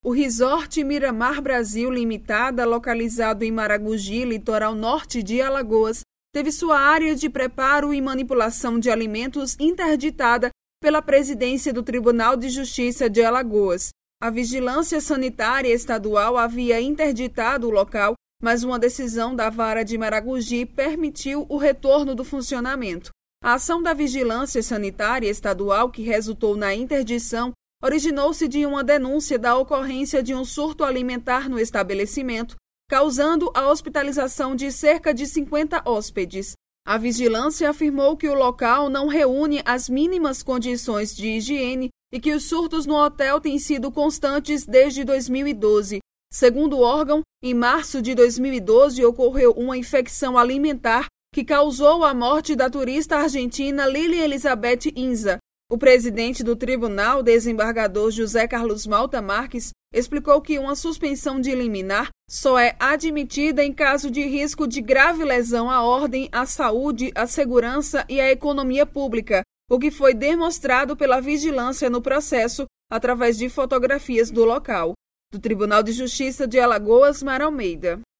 O Resort Miramar Brasil Limitada, localizado em Maragogi, litoral norte de Alagoas, teve sua área de preparo e manipulação de alimentos interditada pela presidência do Tribunal de Justiça de Alagoas. A Vigilância Sanitária Estadual havia interditado o local, mas uma decisão da Vara de Maragogi permitiu o retorno do funcionamento. A ação da Vigilância Sanitária Estadual, que resultou na interdição, originou-se de uma denúncia da ocorrência de um surto alimentar no estabelecimento, causando a hospitalização de cerca de 50 hóspedes. A vigilância afirmou que o local não reúne as mínimas condições de higiene e que os surtos no hotel têm sido constantes desde 2012. Segundo o órgão, em março de 2012 ocorreu uma infecção alimentar que causou a morte da turista argentina Lili Elizabeth Inza. O presidente do tribunal, desembargador José Carlos Malta Marques, explicou que uma suspensão de liminar só é admitida em caso de risco de grave lesão à ordem, à saúde, à segurança e à economia pública, o que foi demonstrado pela vigilância no processo através de fotografias do local. Do Tribunal de Justiça de Alagoas, Mara Almeida.